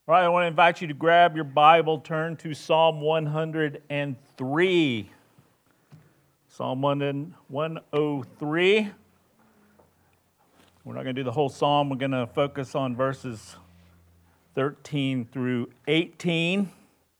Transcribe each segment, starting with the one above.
All right, I want to invite you to grab your Bible, turn to Psalm 103. Psalm 103. We're not going to do the whole psalm. We're going to focus on verses 13 through 18.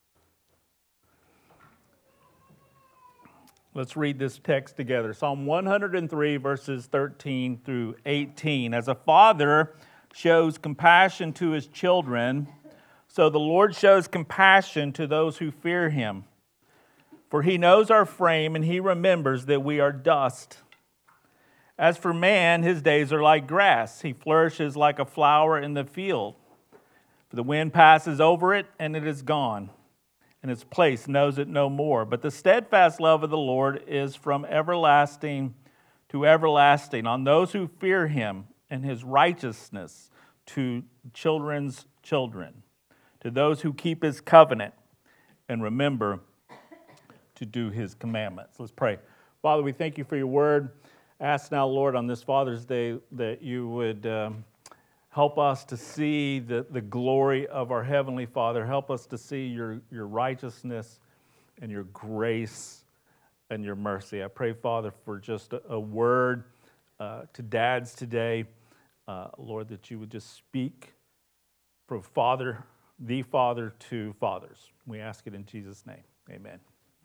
Let's read this text together. Psalm 103, verses 13 through 18. As a father shows compassion to his children, so the Lord shows compassion to those who fear him. For he knows our frame, and he remembers that we are dust. As for man, his days are like grass. He flourishes like a flower in the field. For the wind passes over it, and it is gone, and its place knows it no more. But the steadfast love of the Lord is from everlasting to everlasting on those who fear him, and his righteousness to children's children, to those who keep his covenant and remember to do his commandments. Let's pray. Father, we thank you for your word. Ask now, Lord, on this Father's Day that you would help us to see the glory of our Heavenly Father. Help us to see your righteousness and your grace and your mercy. I pray, Father, for just a word to dads today. Lord, that you would just speak from the Father to fathers. We ask it in Jesus' name. Amen.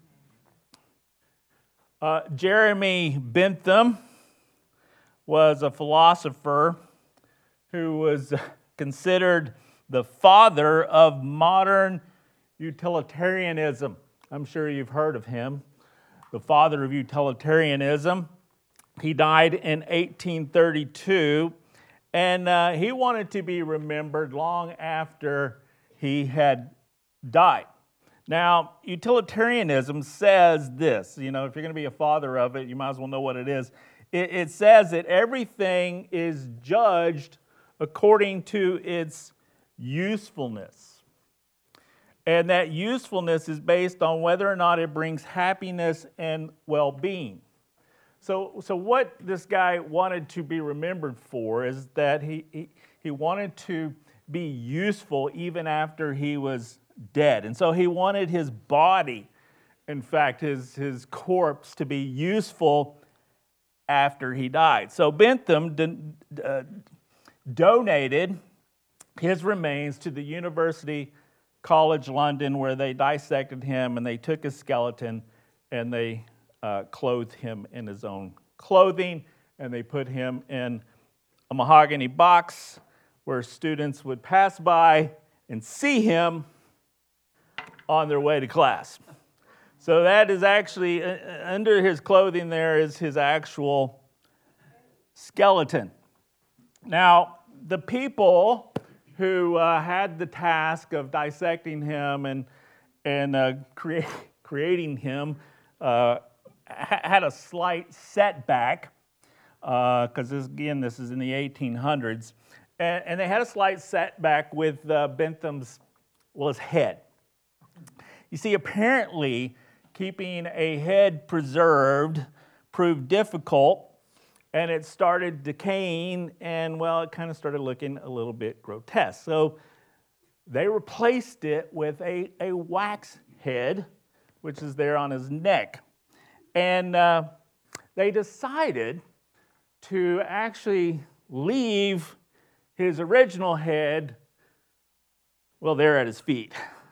Jeremy Bentham was a philosopher who was considered the father of modern utilitarianism. I'm sure you've heard of him, the father of utilitarianism. He died in 1832, and he wanted to be remembered long after he had died. Now, utilitarianism says this, if you're going to be a father of it, you might as well know what it is. It says that everything is judged according to its usefulness. And that usefulness is based on whether or not it brings happiness and well-being. So what this guy wanted to be remembered for is that he wanted to be useful even after he was dead. And so he wanted his body, in fact, his corpse, to be useful after he died. So Bentham donated his remains to the University College London, where they dissected him and they took his skeleton and they clothed him in his own clothing, and they put him in a mahogany box where students would pass by and see him on their way to class. So that is actually, under his clothing there is his actual skeleton. Now, the people who had the task of dissecting him and creating him had a slight setback, because this is in the 1800s, and they had a slight setback with Bentham's, his head. You see, apparently, keeping a head preserved proved difficult, and it started decaying, and, it kind of started looking a little bit grotesque. So they replaced it with a wax head, which is there on his neck. And they decided to actually leave his original head, there at his feet.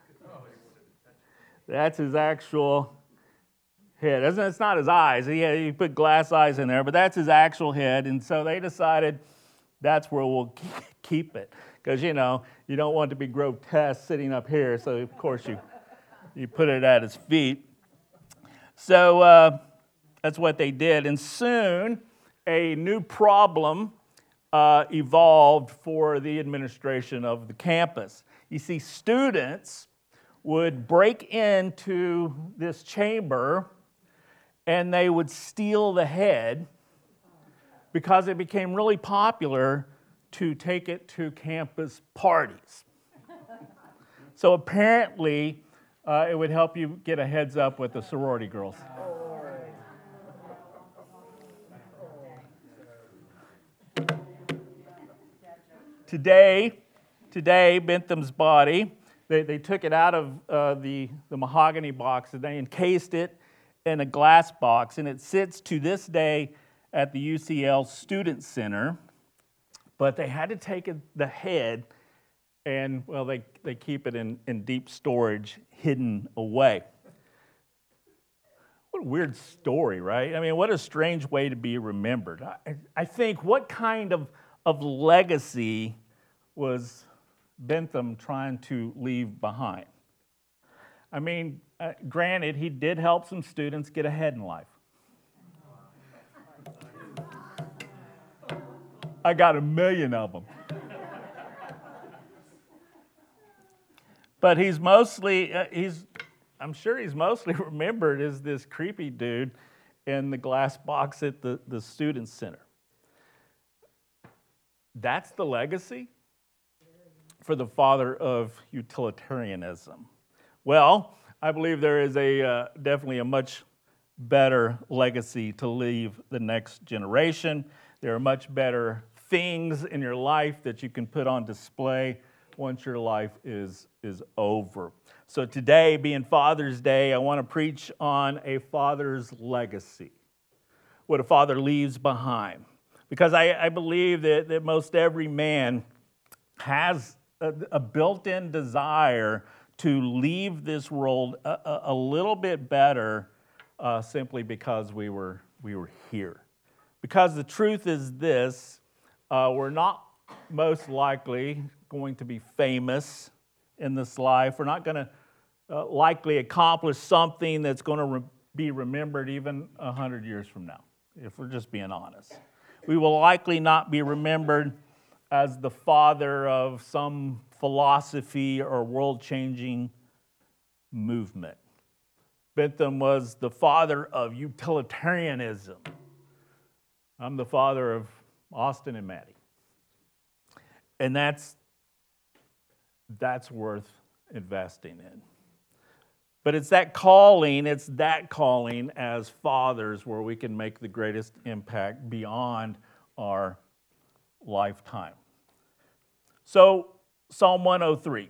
That's his actual head. It's not his eyes. He put glass eyes in there, but that's his actual head. And so they decided that's where we'll keep it. Because, you don't want to be grotesque sitting up here. So, of course, you put it at his feet. So that's what they did. And soon a new problem evolved for the administration of the campus. You see, students would break into this chamber and they would steal the head because it became really popular to take it to campus parties. So apparently, it would help you get a heads up with the sorority girls. Today, Today, Bentham's body, they took it out of the mahogany box and they encased it in a glass box, and it sits to this day at the UCL Student Center. But they had to take the head and, well, they keep it in deep storage, hidden away. What a weird story, right? I mean, what a strange way to be remembered. I think, what kind of legacy was Bentham trying to leave behind? I mean, granted, he did help some students get ahead in life. I got 1 million of them. But I'm sure he's mostly remembered as this creepy dude in the glass box at the Student Center. That's the legacy for the father of utilitarianism. Well, I believe there is definitely a much better legacy to leave the next generation. There are much better things in your life that you can put on display once your life is over. So today, being Father's Day, I want to preach on a father's legacy, what a father leaves behind. Because I believe that most every man has a built-in desire to leave this world a little bit better simply because we were here. Because the truth is this, we're not most likely going to be famous in this life. We're not going to likely accomplish something that's going to be remembered even 100 years from now, if we're just being honest. We will likely not be remembered as the father of some philosophy or world-changing movement. Bentham was the father of utilitarianism. I'm the father of Austin and Maddie. And that's worth investing in. But it's that calling as fathers where we can make the greatest impact beyond our lifetime. So Psalm 103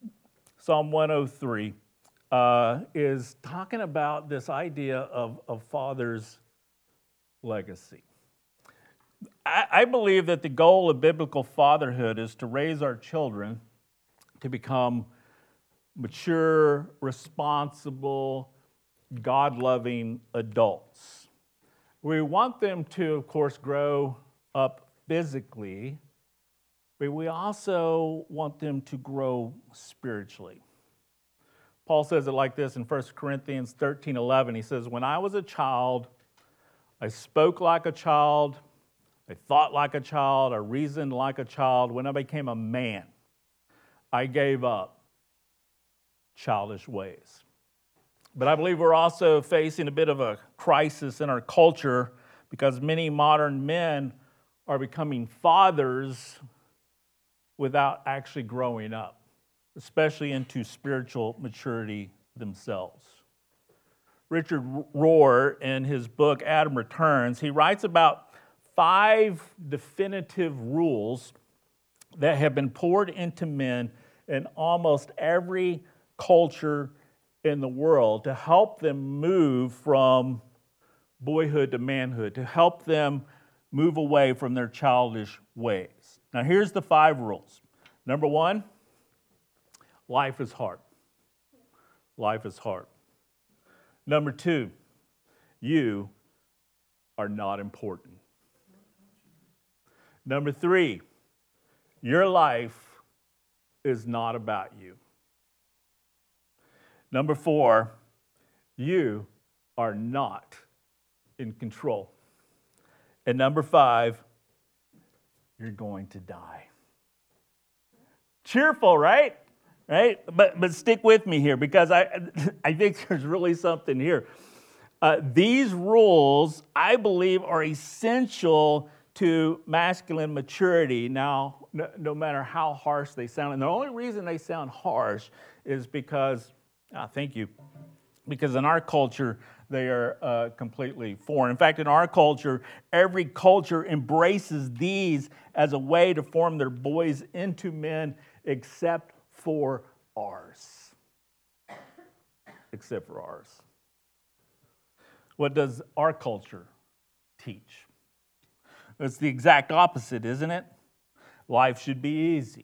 is talking about this idea of father's legacy. I believe that the goal of biblical fatherhood is to raise our children to become mature, responsible, God-loving adults. We want them to, of course, grow up physically, but we also want them to grow spiritually. Paul says it like this in 1 Corinthians 13:11. He says, "When I was a child, I spoke like a child, I thought like a child, I reasoned like a child. When I became a man, I gave up childish ways." But I believe we're also facing a bit of a crisis in our culture because many modern men are becoming fathers without actually growing up, especially into spiritual maturity themselves. Richard Rohr, in his book Adam Returns, he writes about 5 definitive rules that have been poured into men in almost every culture in the world to help them move from boyhood to manhood, to help them move away from their childish ways. Now, here's the 5 rules. Number 1, life is hard. Life is hard. Number 2, you are not important. Number 3, your life is not about you. Number 4, you are not in control. And number 5, you're going to die. Cheerful, right? Right? But stick with me here because I think there's really something here. These rules, I believe, are essential to masculine maturity. Now, no matter how harsh they sound, and the only reason they sound harsh is because, thank you, because in our culture, they are completely foreign. In fact, in our culture, every culture embraces these as a way to form their boys into men except for ours. Except for ours. What does our culture teach? It's the exact opposite, isn't it? Life should be easy.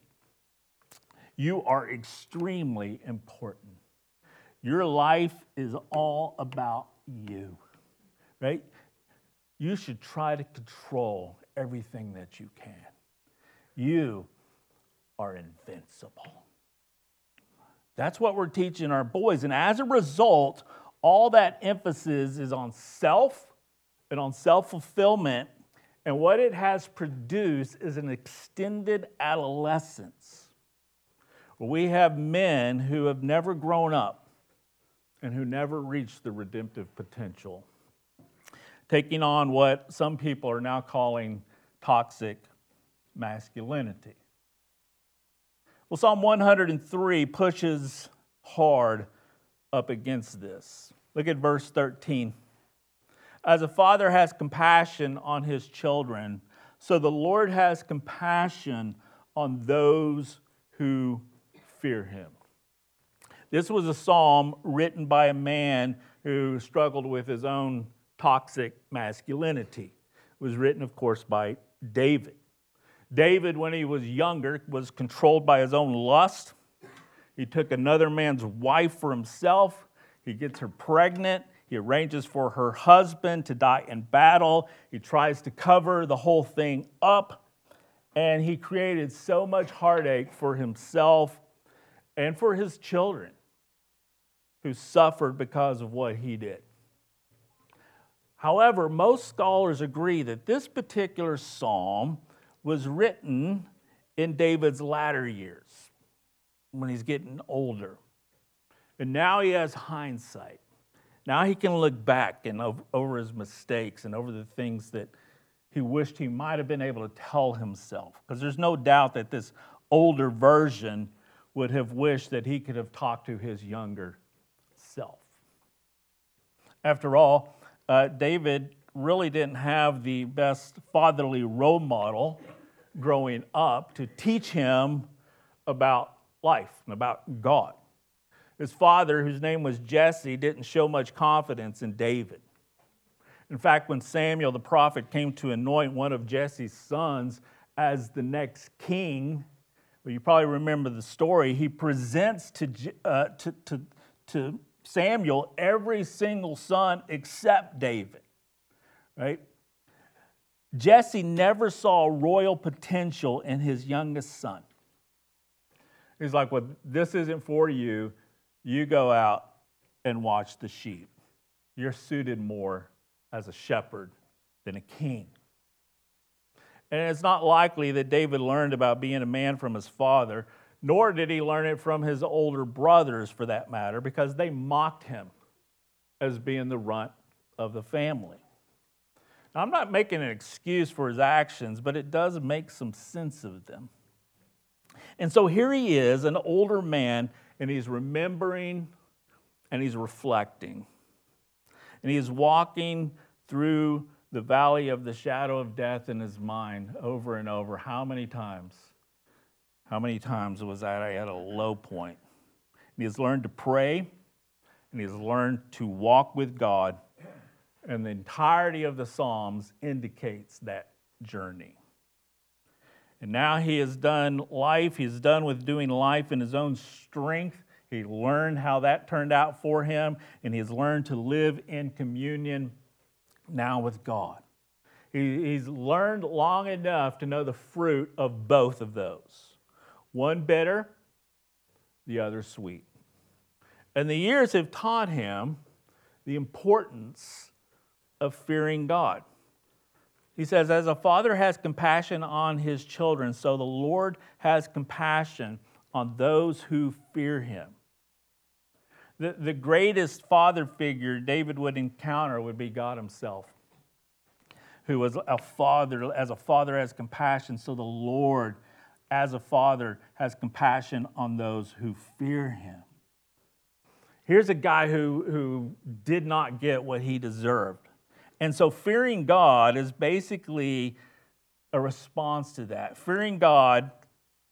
You are extremely important. Your life is all about you, right? You should try to control everything that you can. You are invincible. That's what we're teaching our boys. And as a result, all that emphasis is on self and on self-fulfillment. And what it has produced is an extended adolescence. We have men who have never grown up and who never reached the redemptive potential, taking on what some people are now calling toxic masculinity. Well, Psalm 103 pushes hard up against this. Look at verse 13. As a father has compassion on his children, so the Lord has compassion on those who fear him. This was a psalm written by a man who struggled with his own toxic masculinity. It was written, of course, by David. David, when he was younger, was controlled by his own lust. He took another man's wife for himself. He gets her pregnant. He arranges for her husband to die in battle. He tries to cover the whole thing up. And he created so much heartache for himself and for his children who suffered because of what he did. However, most scholars agree that this particular psalm was written in David's latter years, when he's getting older. And now he has hindsight. Now he can look back and over his mistakes and over the things that he wished he might have been able to tell himself. Because there's no doubt that this older version would have wished that he could have talked to his younger self. After all, David really didn't have the best fatherly role model growing up to teach him about life and about God. His father, whose name was Jesse, didn't show much confidence in David. In fact, when Samuel the prophet came to anoint one of Jesse's sons as the next king, well, you probably remember the story, he presents to Samuel every single son except David, right? Jesse never saw royal potential in his youngest son. He's like, well, this isn't for you. You go out and watch the sheep. You're suited more as a shepherd than a king. And it's not likely that David learned about being a man from his father, nor did he learn it from his older brothers, for that matter, because they mocked him as being the runt of the family. Now, I'm not making an excuse for his actions, but it does make some sense of them. And so here he is, an older man, and he's remembering and he's reflecting. And he is walking through the valley of the shadow of death in his mind over and over. How many times? How many times was I at a low point? And he has learned to pray, and he has learned to walk with God. And the entirety of the Psalms indicates that journey. And now he has done life. He's done with doing life in his own strength. He learned how that turned out for him, and he has learned to live in communion now with God. He's learned long enough to know the fruit of both of those. One bitter, the other sweet. And the years have taught him the importance of fearing God. He says, as a father has compassion on his children, so the Lord has compassion on those who fear him. The greatest father figure David would encounter would be God himself, who was a father. As a father has compassion, so the Lord, as a father, has compassion on those who fear him. Here's a guy who did not get what he deserved. And so fearing God is basically a response to that. Fearing God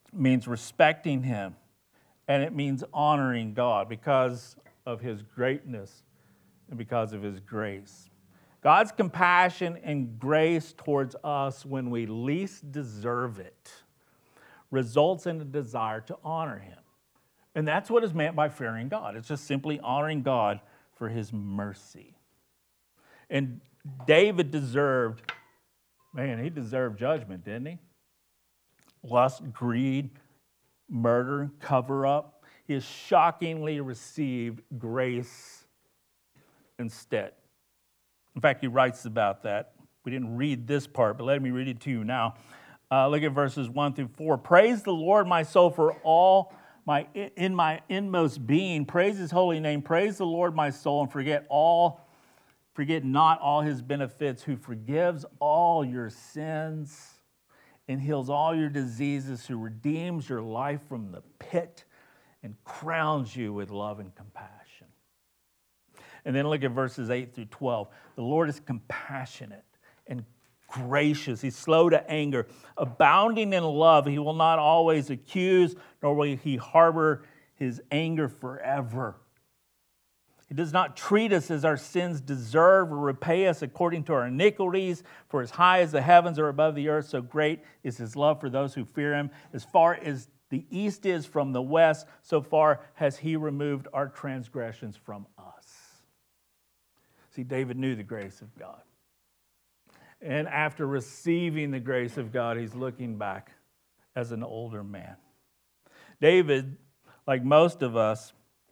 means respecting him, and it means honoring God because of his greatness and because of his grace. God's compassion and grace towards us when we least deserve it results in a desire to honor him. And that's what is meant by fearing God. It's just simply honoring God for his mercy. And David deserved judgment, didn't he? Lust, greed, murder, cover up. He has shockingly received grace instead. In fact, he writes about that. We didn't read this part, but let me read it to you now. Look at verses 1 through 4. Praise the Lord, my soul, for all my inmost being. Praise his holy name. Praise the Lord, my soul, and forget not all his benefits, who forgives all your sins and heals all your diseases, who redeems your life from the pit and crowns you with love and compassion. And then look at verses 8 through 12. The Lord is compassionate and gracious. He's slow to anger, abounding in love. He will not always accuse, nor will he harbor his anger forever. He does not treat us as our sins deserve or repay us according to our iniquities. For as high as the heavens are above the earth, so great is his love for those who fear him. As far as the east is from the west, so far has he removed our transgressions from us. See, David knew the grace of God. And after receiving the grace of God, he's looking back as an older man. David, like most of us,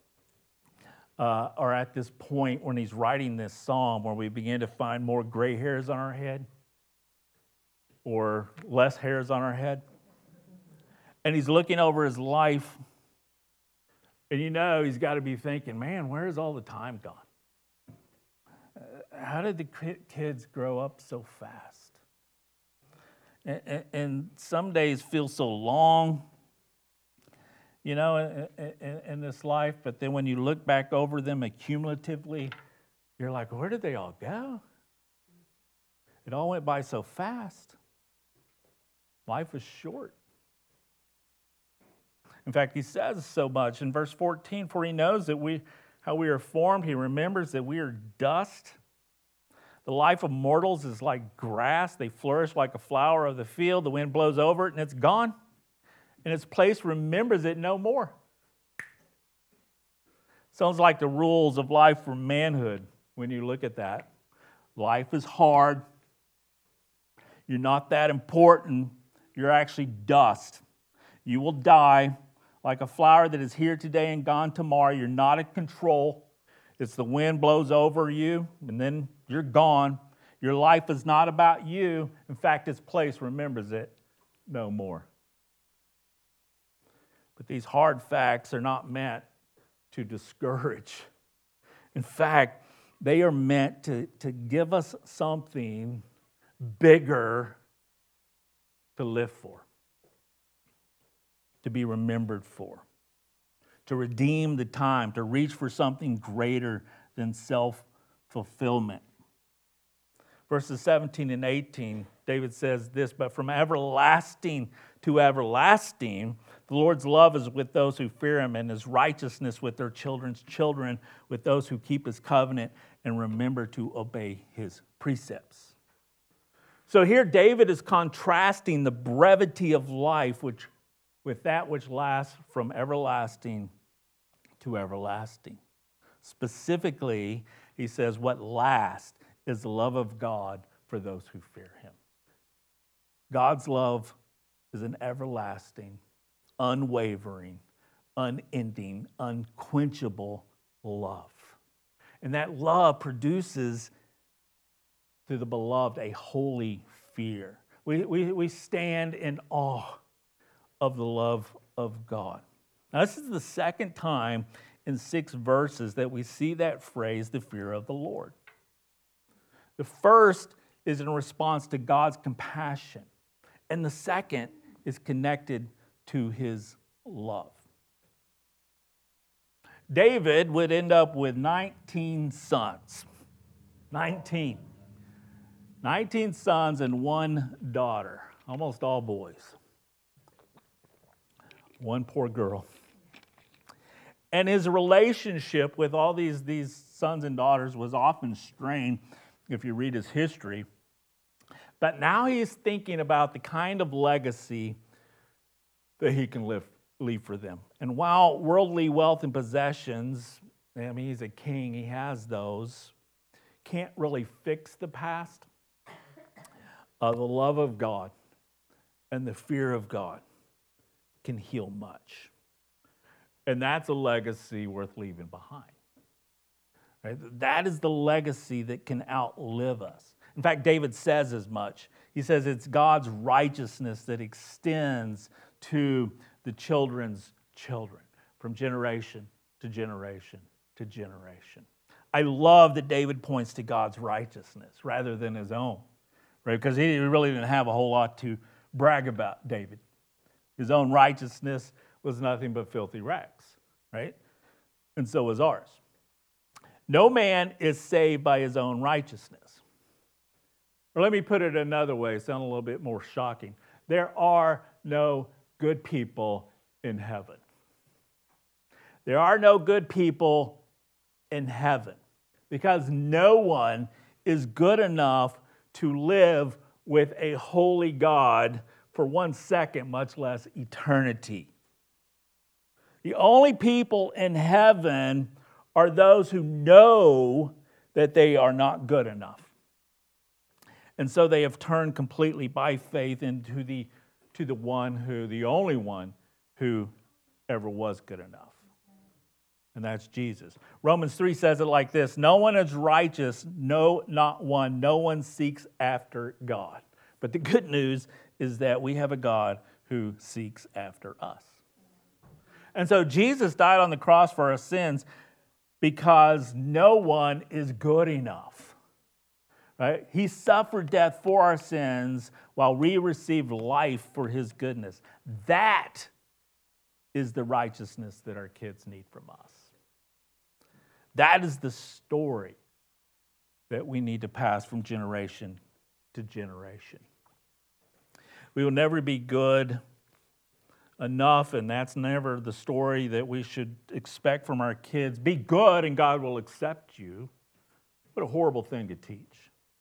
are at this point when he's writing this psalm where we begin to find more gray hairs on our head or less hairs on our head. And he's looking over his life, and he's got to be thinking, man, where's all the time gone? How did the kids grow up so fast? And some days feel so long, in this life, but then when you look back over them accumulatively, you're like, where did they all go? It all went by so fast. Life was short. In fact, he says so much in verse 14, for he knows that how we are formed. He remembers that we are dust. The life of mortals is like grass. They flourish like a flower of the field. The wind blows over it and it's gone. And its place remembers it no more. Sounds like the rules of life for manhood when you look at that. Life is hard. You're not that important. You're actually dust. You will die like a flower that is here today and gone tomorrow. You're not in control. It's the wind blows over you and then you're gone. Your life is not about you. In fact, its place remembers it no more. But these hard facts are not meant to discourage. In fact, they are meant to give us something bigger to live for, to be remembered for, to redeem the time, to reach for something greater than self-fulfillment. Verses 17 and 18, David says this, but from everlasting to everlasting, the Lord's love is with those who fear him, and his righteousness with their children's children, with those who keep his covenant and remember to obey his precepts. So here David is contrasting the brevity of life with that which lasts from everlasting to everlasting. Specifically, he says what lasts is the love of God for those who fear him. God's love is an everlasting, unwavering, unending, unquenchable love. And that love produces through the beloved a holy fear. We stand in awe of the love of God. Now, this is the second time in 6 verses that we see that phrase, the fear of the Lord. The first is in response to God's compassion, and the second is connected to his love. David would end up with 19 sons. 19 sons and 1 daughter, almost all boys. One poor girl. And his relationship with all these sons and daughters was often strained if you read his history. But now he's thinking about the kind of legacy that he can leave for them. And while worldly wealth and possessions, I mean, he's a king, he has those, can't really fix the past, the love of God and the fear of God can heal much. And that's a legacy worth leaving behind. Right? That is the legacy that can outlive us. In fact, David says as much. He says it's God's righteousness that extends to the children's children, from generation to generation to generation. I love that David points to God's righteousness rather than his own, right? Because he really didn't have a whole lot to brag about, David. His own righteousness was nothing but filthy rags, right? And so is ours. No man is saved by his own righteousness. Or let me put it another way, sound a little bit more shocking. There are no good people in heaven. There are no good people in heaven because no one is good enough to live with a holy God for 1 second, much less eternity. The only people in heaven are those who know that they are not good enough. And so they have turned completely by faith into the only one who ever was good enough. And that's Jesus. Romans 3 says it like this: no one is righteous, no, not one. No one seeks after God. But the good news is that we have a God who seeks after us. And so Jesus died on the cross for our sins because no one is good enough. Right? He suffered death for our sins while we received life for his goodness. That is the righteousness that our kids need from us. That is the story that we need to pass from generation to generation. We will never be good enough, and that's never the story that we should expect from our kids. Be good and God will accept you. What a horrible thing to teach.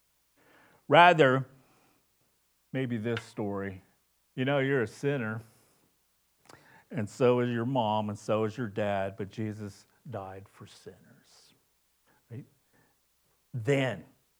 Rather, maybe this story. You know, you're a sinner, and so is your mom, and so is your dad, but Jesus died for sinners. Right? Then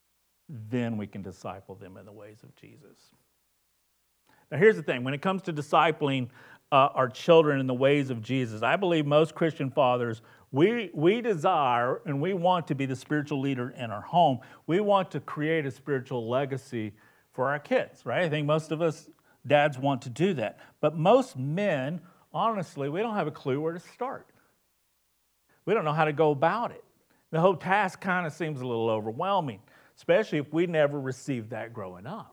we can disciple them in the ways of Jesus. Now, here's the thing. When it comes to discipling our children in the ways of Jesus, I believe most Christian fathers, we desire and we want to be the spiritual leader in our home. We want to create a spiritual legacy for our kids, right? I think most of us dads want to do that. But most men, honestly, we don't have a clue where to start. We don't know how to go about it. The whole task kind of seems a little overwhelming, especially if we never received that growing up.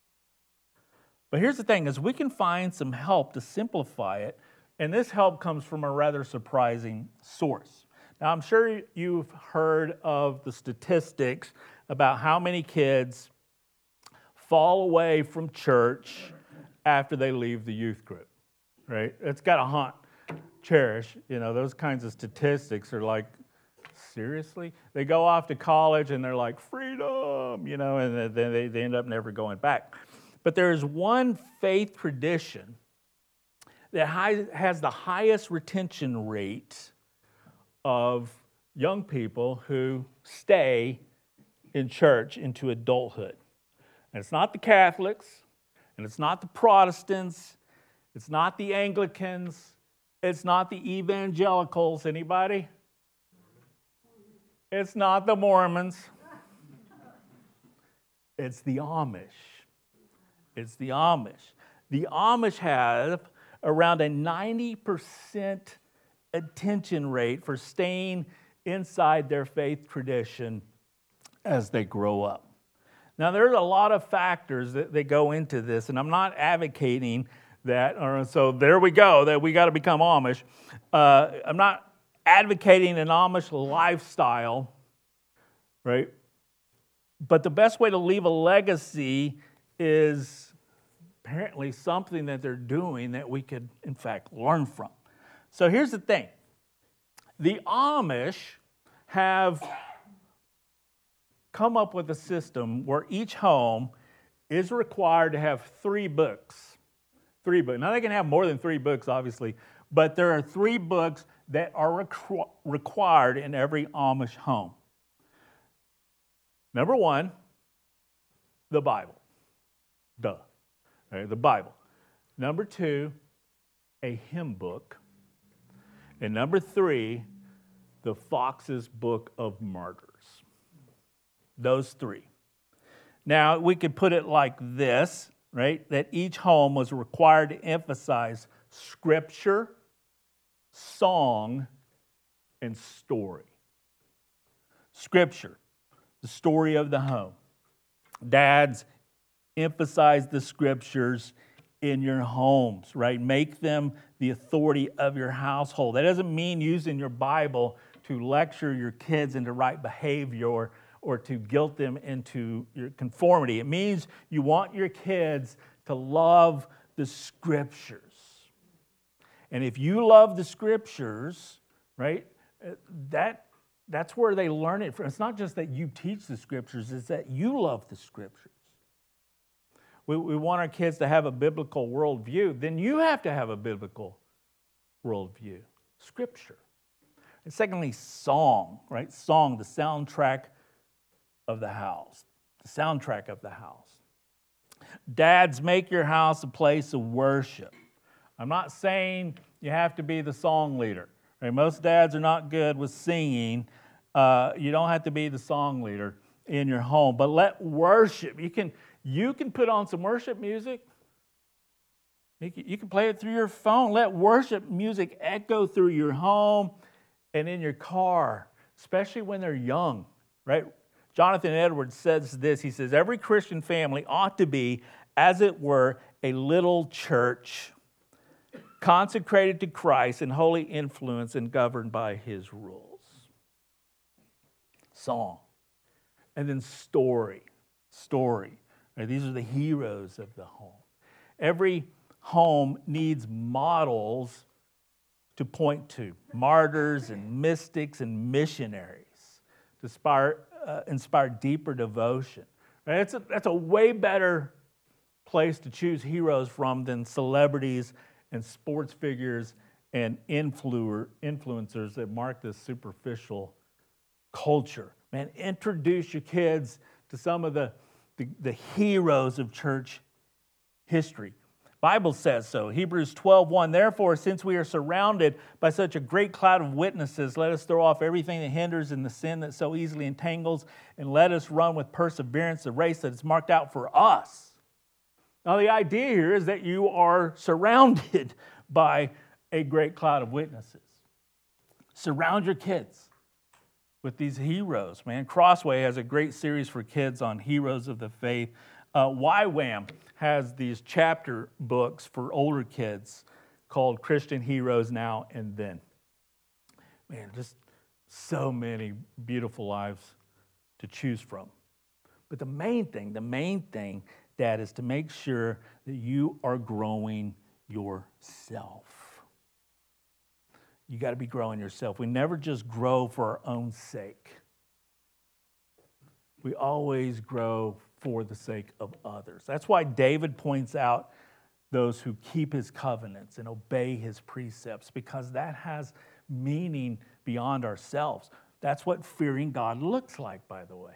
But here's the thing, is we can find some help to simplify it, and this help comes from a rather surprising source. Now, I'm sure you've heard of the statistics about how many kids fall away from church after they leave the youth group, right? It's got to haunt Cherish. You know, those kinds of statistics are like, seriously? They go off to college and they're like, freedom, you know, and then they end up never going back. But there is one faith tradition that has the highest retention rate of young people who stay in church into adulthood. And it's not the Catholics, and it's not the Protestants, it's not the Anglicans, it's not the evangelicals. Anybody? It's not the Mormons. It's the Amish. It's the Amish. The Amish have around a 90% attention rate for staying inside their faith tradition as they grow up. Now, there's a lot of factors that go into this, and I'm not advocating that, so there we go, that we got to become Amish. I'm not advocating an Amish lifestyle, right? But the best way to leave a legacy is apparently something that they're doing that we could, in fact, learn from. So here's the thing. The Amish have come up with a system where each home is required to have 3 books. 3 books. Now, they can have more than 3 books, obviously, but there are 3 books that are required in every Amish home. Number 1, the Bible. Duh. Right, the Bible. Number 2, a hymn book. And number 3, the Fox's Book of Martyrs. Those 3. Now, we could put it like this, right? That each home was required to emphasize scripture, song, and story. Scripture, the story of the home. Dads, emphasize the scriptures in your homes, right? Make them the authority of your household. That doesn't mean using your Bible to lecture your kids into right behavior or to guilt them into your conformity. It means you want your kids to love the scriptures. And if you love the scriptures, right, that's where they learn it from. It's not just that you teach the scriptures, it's that you love the scriptures. We want our kids to have a biblical worldview, then you have to have a biblical worldview. Scripture. And secondly, song, right? Song, the soundtrack of the house. The soundtrack of the house. Dads, make your house a place of worship. I'm not saying you have to be the song leader. Right? Most dads are not good with singing. You don't have to be the song leader in your home, but let worship. You can put on some worship music. You can play it through your phone. Let worship music echo through your home and in your car, especially when they're young, right? Jonathan Edwards says this. He says, every Christian family ought to be, as it were, a little church, consecrated to Christ in holy influence and governed by his rules. Song. And then story. Right? These are the heroes of the home. Every home needs models to point to, martyrs and mystics and missionaries to inspire deeper devotion. Right? That's a way better place to choose heroes from than celebrities and sports figures and influencers that mark this superficial culture. Man, introduce your kids to some of the heroes of church history. Bible says so. Hebrews 12:1. Therefore, since we are surrounded by such a great cloud of witnesses, let us throw off everything that hinders and the sin that so easily entangles, and let us run with perseverance the race that is marked out for us. Now, the idea here is that you are surrounded by a great cloud of witnesses. Surround your kids with these heroes, man. Crossway has a great series for kids on heroes of the faith. YWAM has these chapter books for older kids called Christian Heroes Now and Then. Man, just so many beautiful lives to choose from. But the main thing, Dad, is to make sure that you are growing yourself. You got to be growing yourself. We never just grow for our own sake. We always grow for the sake of others. That's why David points out those who keep his covenants and obey his precepts, because that has meaning beyond ourselves. That's what fearing God looks like, by the way.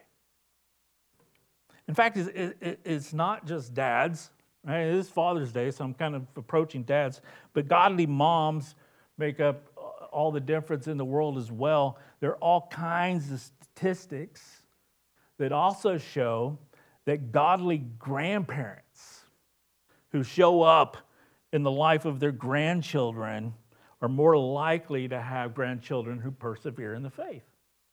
In fact, it's not just dads. Right? It is Father's Day, so I'm kind of approaching dads. But godly moms make up all the difference in the world as well. There are all kinds of statistics that also show that godly grandparents who show up in the life of their grandchildren are more likely to have grandchildren who persevere in the faith.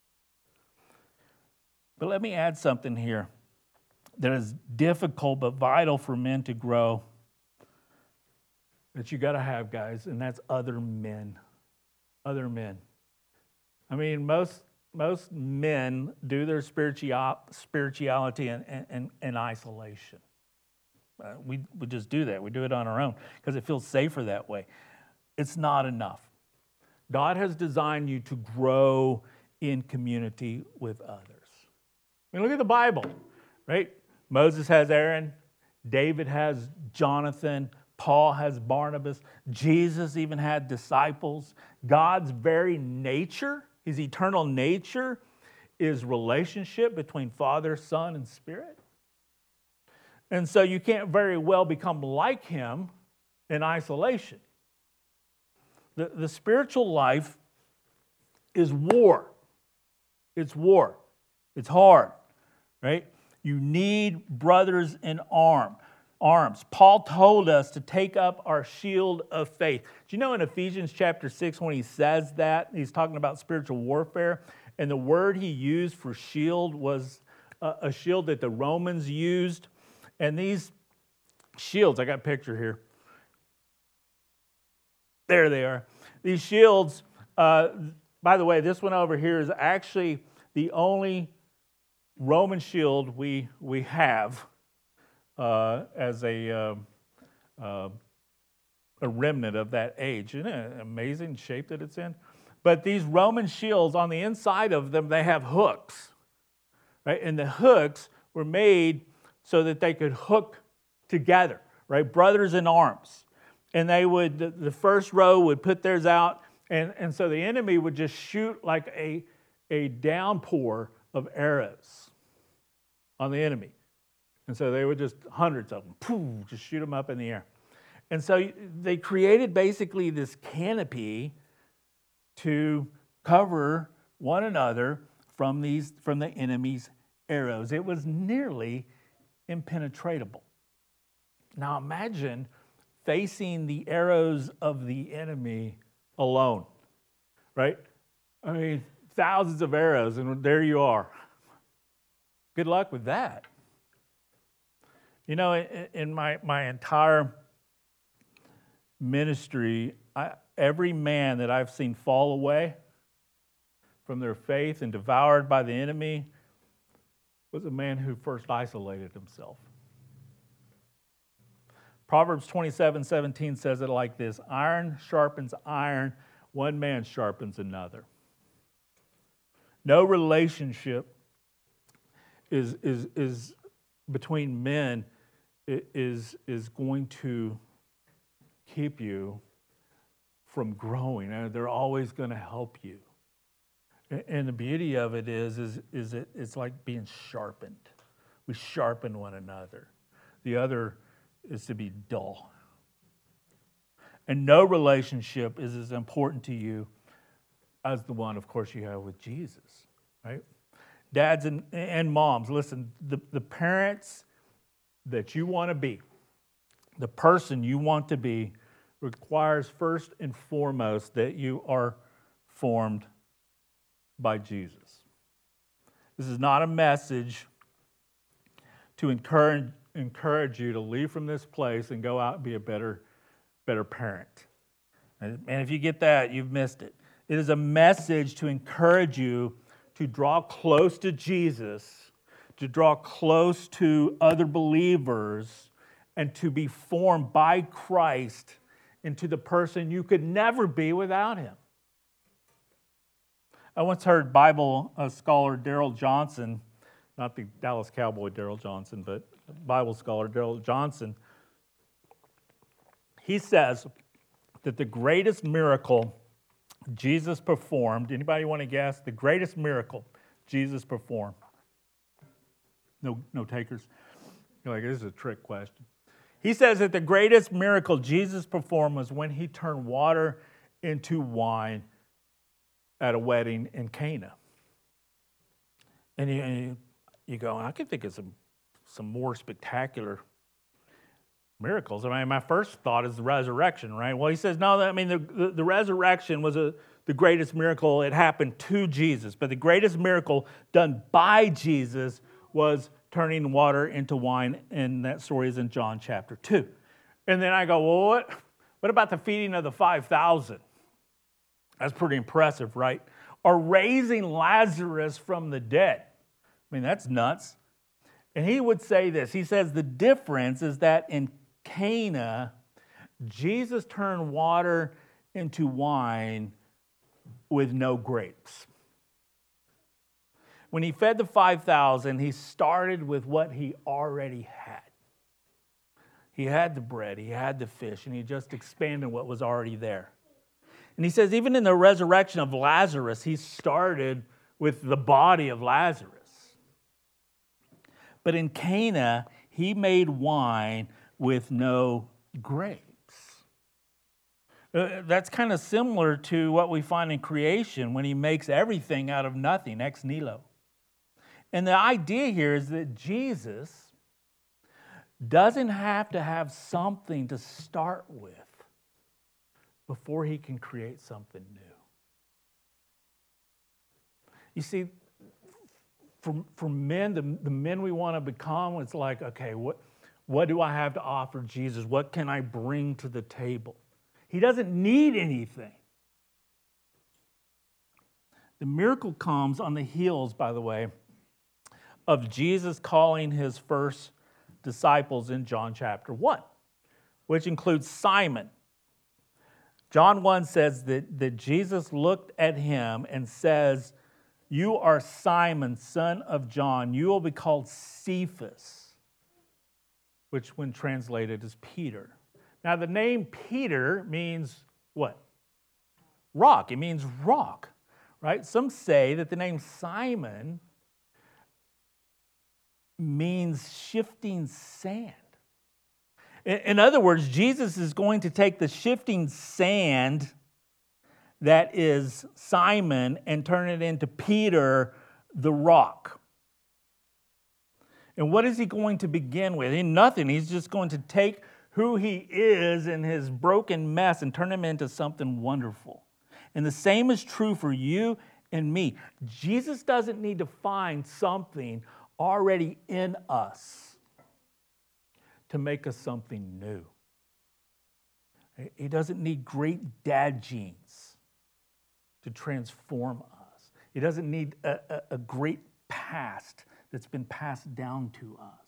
But let me add something here that is difficult but vital for men to grow, that you got to have, guys, and that's other men. Other men. I mean, most men do their spirituality in isolation. We just do that. We do it on our own because it feels safer that way. It's not enough. God has designed you to grow in community with others. I mean, look at the Bible, right? Moses has Aaron, David has Jonathan, Paul has Barnabas, Jesus even had disciples. God's very nature, his eternal nature, is relationship between Father, Son, and Spirit. And so you can't very well become like him in isolation. The spiritual life is war. It's war. It's hard, right? You need brothers in arms. Paul told us to take up our shield of faith. Do you know in Ephesians chapter 6 when he says that, he's talking about spiritual warfare, and the word he used for shield was a shield that the Romans used. And these shields, I got a picture here. There they are. These shields, by the way, this one over here is actually the only Roman shield we have as a remnant of that age. Isn't it an amazing shape that it's in? But these Roman shields, on the inside of them, they have hooks, right? And the hooks were made so that they could hook together, right? Brothers in arms. And they would, the first row would put theirs out, and so the enemy would just shoot like a downpour of arrows on the enemy. And so they would just, hundreds of them, poof, just shoot them up in the air. And so they created basically this canopy to cover one another from the enemy's arrows. It was nearly impenetrable. Now imagine facing the arrows of the enemy alone, right? I mean, thousands of arrows, and there you are. Good luck with that. You know, in my entire ministry, every man that I've seen fall away from their faith and devoured by the enemy was a man who first isolated himself. Proverbs 27:17 says it like this: iron sharpens iron, one man sharpens another. No relationship is between men is going to keep you from growing. And they're always going to help you. And the beauty of it is it's like being sharpened. We sharpen one another. The other is to be dull. And no relationship is as important to you as the one, of course, you have with Jesus, right? Dads and moms, listen, the parents that you want to be, the person you want to be, requires first and foremost that you are formed by Jesus. This is not a message to encourage you to leave from this place and go out and be a better parent. And if you get that, you've missed it. It is a message to encourage you to draw close to Jesus, to draw close to other believers, and to be formed by Christ into the person you could never be without him. I once heard Bible scholar Darrell Johnson, not the Dallas Cowboy Darrell Johnson, but Bible scholar Darrell Johnson. He says that the greatest miracle Jesus performed, anybody want to guess? The greatest miracle Jesus performed? No takers? You're like, this is a trick question. He says that the greatest miracle Jesus performed was when he turned water into wine at a wedding in Cana. And you go, I can think of some more spectacular miracles. I mean, my first thought is the resurrection, right? Well, he says, no, I mean, the resurrection was the greatest miracle. It happened to Jesus. But the greatest miracle done by Jesus was turning water into wine, and that story is in John chapter 2. And then I go, well, what about the feeding of the 5,000? That's pretty impressive, right? Or raising Lazarus from the dead. I mean, that's nuts. And he would say this. He says the difference is that in Cana, Jesus turned water into wine with no grapes. When he fed the 5,000, he started with what he already had. He had the bread, he had the fish, and he just expanded what was already there. And he says even in the resurrection of Lazarus, he started with the body of Lazarus. But in Cana, he made wine with no grapes. That's kind of similar to what we find in creation when he makes everything out of nothing, ex nihilo. And the idea here is that Jesus doesn't have to have something to start with before he can create something new. You see, for men, the men we want to become, it's like, okay, what do I have to offer Jesus? What can I bring to the table? He doesn't need anything. The miracle comes on the heels, by the way, of Jesus calling his first disciples in John chapter 1, which includes Simon. John 1 says that Jesus looked at him and says, "You are Simon, son of John. You will be called Cephas," which when translated is Peter. Now the name Peter means what? Rock. It means rock, right? Some say that the name Simon means shifting sand. In other words, Jesus is going to take the shifting sand that is Simon and turn it into Peter, the rock. And what is he going to begin with? In nothing. He's just going to take who he is in his broken mess and turn him into something wonderful. And the same is true for you and me. Jesus doesn't need to find something already in us to make us something new. He doesn't need great dad genes to transform us. He doesn't need a great past that's been passed down to us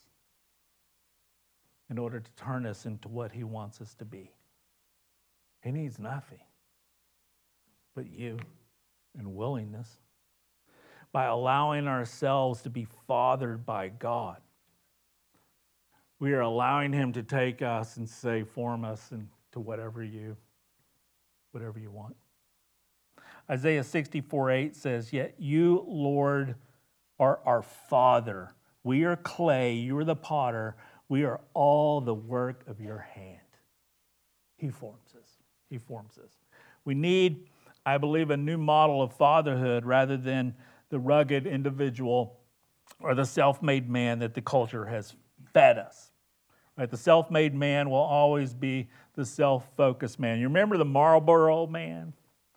in order to turn us into what he wants us to be. He needs nothing but you and willingness. By allowing ourselves to be fathered by God, we are allowing him to take us and say, form us into whatever you want. Isaiah 64:8 says, "Yet you, Lord, are our Father. We are clay, you are the potter. We are all the work of your hand." He forms us. He forms us. We need, I believe, a new model of fatherhood rather than the rugged individual or the self-made man that the culture has fed us. Right? The self-made man will always be the self-focused man. You remember the Marlboro Man?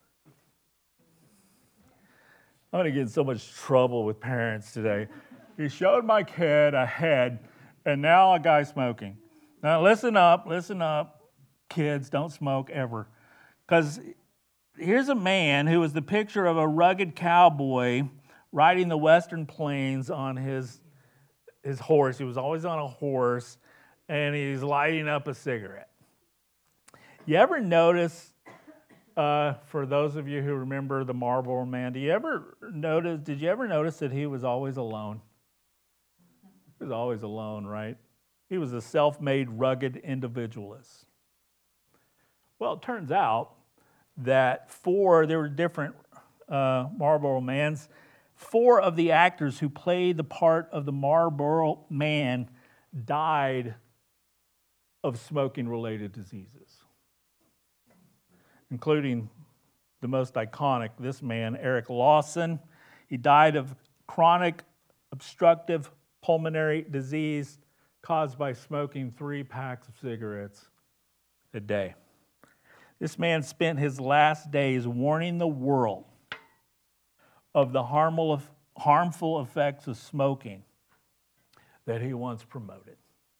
I'm going to get in so much trouble with parents today. He showed my kid a head, and now a guy smoking. Now listen up, kids, don't smoke ever. Because here's a man who was the picture of a rugged cowboy riding the western plains on his horse. He was always on a horse, and he's lighting up a cigarette. You ever notice, for those of you who remember the Marlboro Man, did you ever notice that he was always alone? He was always alone, right? He was a self-made, rugged individualist. Well, it turns out that there were different Marlboro Mans. 4 of the actors who played the part of the Marlboro Man died of smoking-related diseases, including the most iconic, this man, Eric Lawson. He died of chronic obstructive pulmonary disease caused by smoking 3 packs of cigarettes a day. This man spent his last days warning the world of the harmful effects of smoking that he once promoted.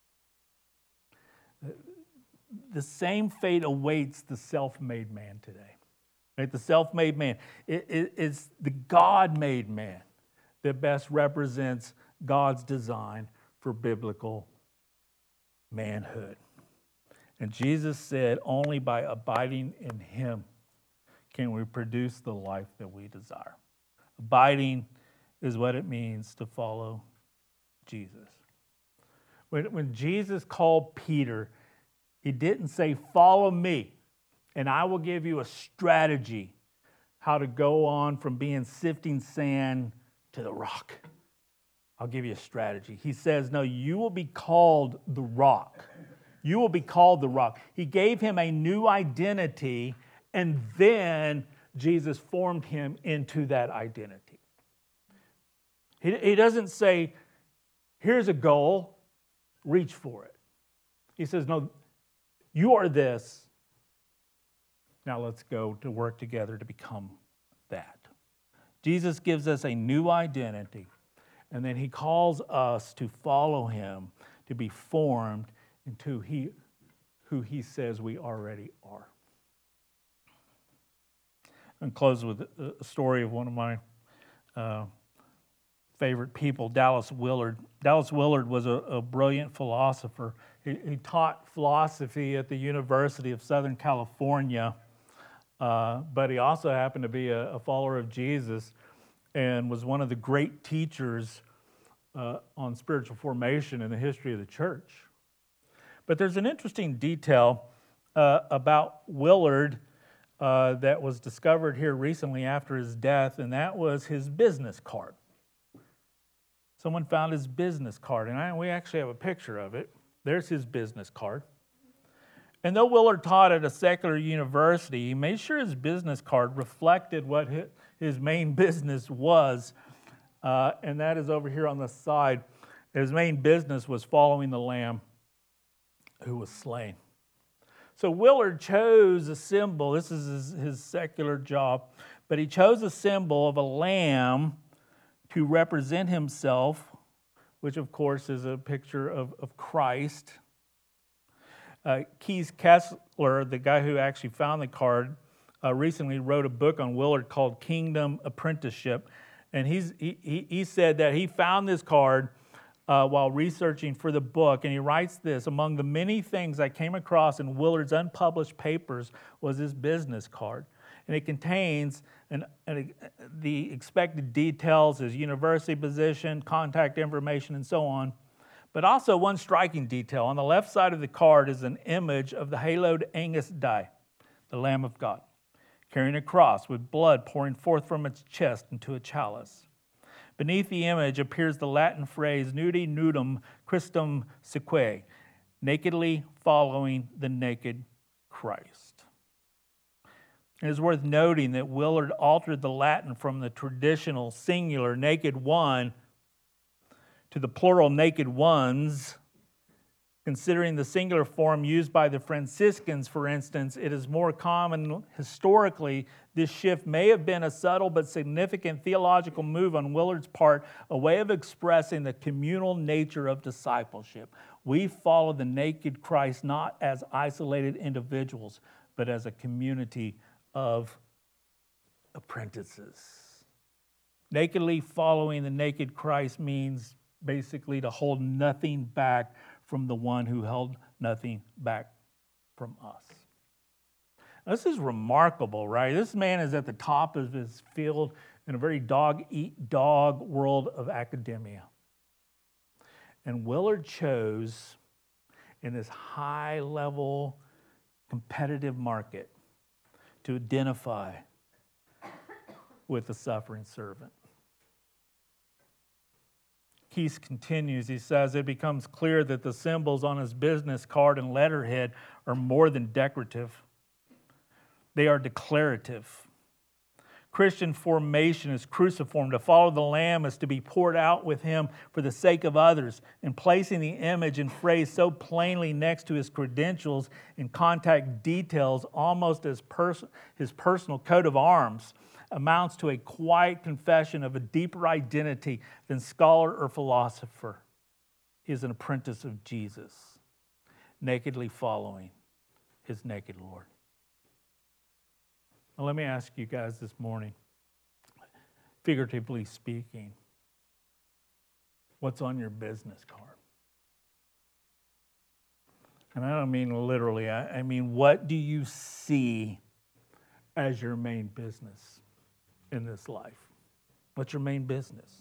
The same fate awaits the self-made man today. Right? The self-made man. It's the God-made man that best represents God's design for biblical manhood. And Jesus said, only by abiding in him can we produce the life that we desire. Abiding is what it means to follow Jesus. When Jesus called Peter, he didn't say, follow me, and I will give you a strategy how to go on from being sifting sand to the rock. I'll give you a strategy. He says, no, you will be called the rock. You will be called the rock. He gave him a new identity, and then Jesus formed him into that identity. He doesn't say, here's a goal, reach for it. He says, no, you are this. Now let's go to work together to become that. Jesus gives us a new identity, and then he calls us to follow him, to be formed into who he says we already are. And close with a story of one of my favorite people, Dallas Willard. Dallas Willard was a brilliant philosopher. He taught philosophy at the University of Southern California, but he also happened to be a follower of Jesus and was one of the great teachers on spiritual formation in the history of the church. But there's an interesting detail about Willard that was discovered here recently after his death, and that was his business card. Someone found his business card, and we actually have a picture of it. There's his business card. And though Willard taught at a secular university, he made sure his business card reflected what his main business was, and that is over here on the side. His main business was following the Lamb who was slain. So Willard chose a symbol. This is his secular job, but he chose a symbol of a lamb to represent himself, which of course is a picture of Christ. Keith Kessler, the guy who actually found the card, recently wrote a book on Willard called Kingdom Apprenticeship. And he said that he found this card while researching for the book. And he writes this: among the many things I came across in Willard's unpublished papers was his business card. And it contains the expected details, his university position, contact information, and so on. But also one striking detail. On the left side of the card is an image of the haloed Agnus Dei, the Lamb of God, carrying a cross with blood pouring forth from its chest into a chalice. Beneath the image appears the Latin phrase, nudi nudum Christum seque, nakedly following the naked Christ. It is worth noting that Willard altered the Latin from the traditional singular naked one to the plural naked ones. Considering the singular form used by the Franciscans, for instance, it is more common historically. This shift may have been a subtle but significant theological move on Willard's part, a way of expressing the communal nature of discipleship. We follow the naked Christ not as isolated individuals, but as a community of apprentices. Nakedly following the naked Christ means basically to hold nothing back from the one who held nothing back from us. Now, this is remarkable, right? This man is at the top of his field in a very dog-eat-dog world of academia. And Willard chose, in this high-level competitive market, to identify with the suffering servant. Keith continues, he says, it becomes clear that the symbols on his business card and letterhead are more than decorative. They are declarative. Christian formation is cruciform. To follow the Lamb is to be poured out with him for the sake of others. And placing the image and phrase so plainly next to his credentials and contact details, almost as his personal coat of arms, amounts to a quiet confession of a deeper identity than scholar or philosopher. He is an apprentice of Jesus, nakedly following his naked Lord. Now, let me ask you guys this morning, figuratively speaking, What's on your business card? And I don't mean literally. I mean, what do you see as your main business in this life? What's your main business?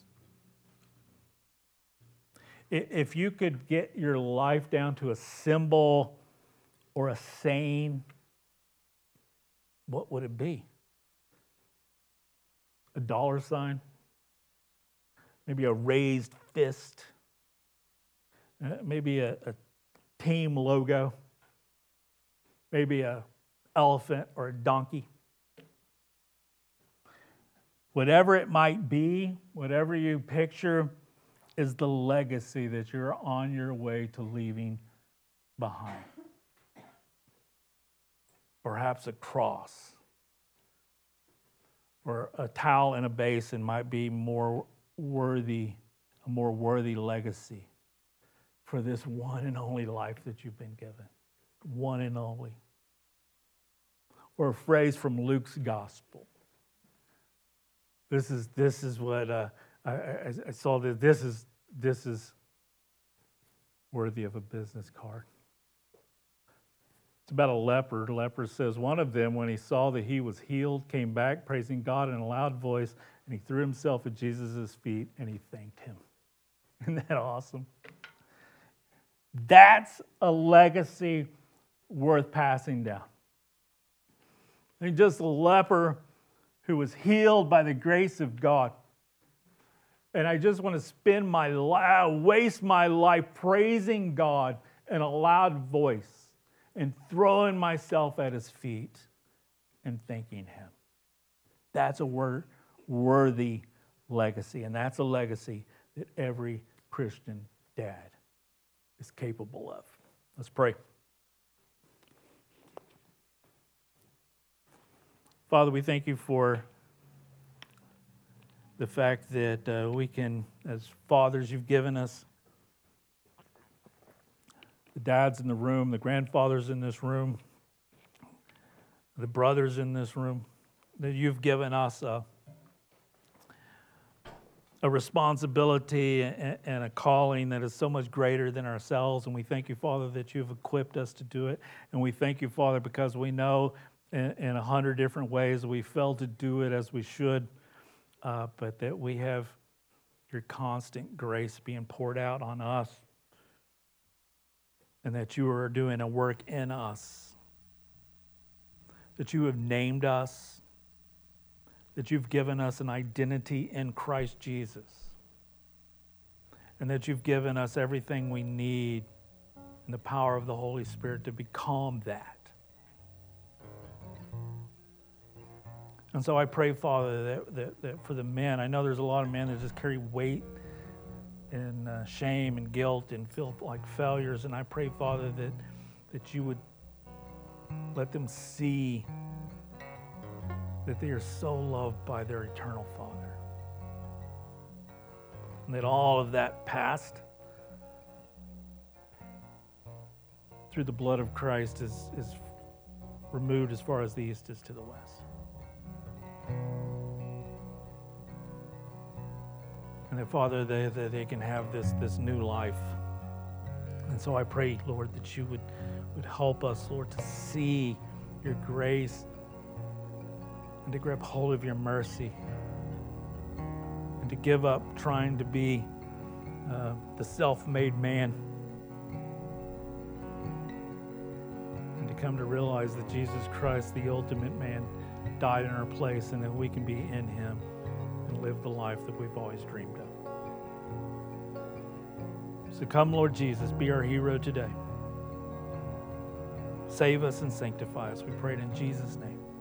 If you could get your life down to a symbol or a saying, what would it be? A dollar sign? Maybe a raised fist? Maybe a team logo? Maybe a elephant or a donkey? Whatever it might be, whatever you picture, is the legacy that you're on your way to leaving behind. Perhaps a cross or a towel in a basin might be a more worthy legacy for this one and only life that you've been given. One and only. Or a phrase from Luke's gospel. This is what I saw. This is worthy of a business card. It's about a leper. The leper says, one of them, when he saw that he was healed, came back praising God in a loud voice, and he threw himself at Jesus' feet and he thanked him. Isn't that awesome? That's a legacy worth passing down. I mean, just a leper who was healed by the grace of God. And I just want to waste my life praising God in a loud voice and throwing myself at his feet and thanking him. That's a worthy legacy. And that's a legacy that every Christian dad is capable of. Let's pray. Father, we thank you for the fact that we can, as fathers, you've given us the dads in the room, the grandfathers in this room, the brothers in this room, that you've given us a responsibility and a calling that is so much greater than ourselves. And we thank you, Father, that you've equipped us to do it. And we thank you, Father, because we know in 100 different ways we fail to do it as we should, but that we have your constant grace being poured out on us, and that you are doing a work in us, that you have named us, that you've given us an identity in Christ Jesus, and that you've given us everything we need in the power of the Holy Spirit to become that. And so I pray, Father, that for the men, I know there's a lot of men that just carry weight and shame and guilt and feel like failures. And I pray, Father, that you would let them see that they are so loved by their eternal Father. And that all of that past through the blood of Christ is removed as far as the east is to the west. And that, Father, they can have this new life. And so I pray, Lord, that you would help us, Lord, to see your grace and to grab hold of your mercy and to give up trying to be the self-made man and to come to realize that Jesus Christ, the ultimate man, died in our place and that we can be in him and live the life that we've always dreamed of. So come, Lord Jesus, be our hero today. Save us and sanctify us. We pray it in Jesus' name.